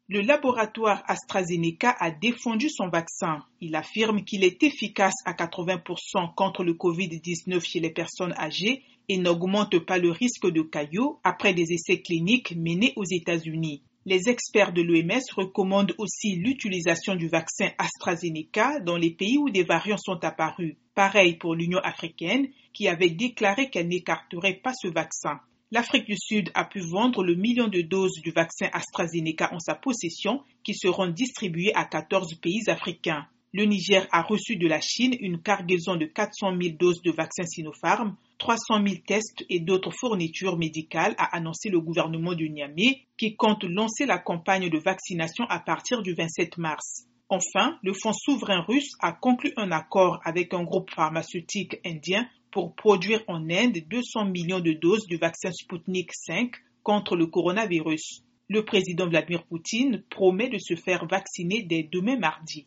Le laboratoire AstraZeneca a défendu son vaccin. Il affirme qu'il est efficace à 80% contre le Covid-19 chez les personnes âgées et n'augmente pas le risque de caillots après des essais cliniques menés aux États-Unis. Les experts de l'OMS recommandent aussi l'utilisation du vaccin AstraZeneca dans les pays où des variants sont apparus. Pareil pour l'Union africaine, qui avait déclaré qu'elle n'écarterait pas ce vaccin. L'Afrique du Sud a pu vendre le million de doses du vaccin AstraZeneca en sa possession, qui seront distribuées à 14 pays africains. Le Niger a reçu de la Chine une cargaison de 400 000 doses de vaccin Sinopharm, 300 000 tests et d'autres fournitures médicales, a annoncé le gouvernement du Niamey, qui compte lancer la campagne de vaccination à partir du 27 mars. Enfin, le Fonds souverain russe a conclu un accord avec un groupe pharmaceutique indien pour produire en Inde 200 millions de doses du vaccin Sputnik V contre le coronavirus. Le président Vladimir Poutine promet de se faire vacciner dès demain mardi.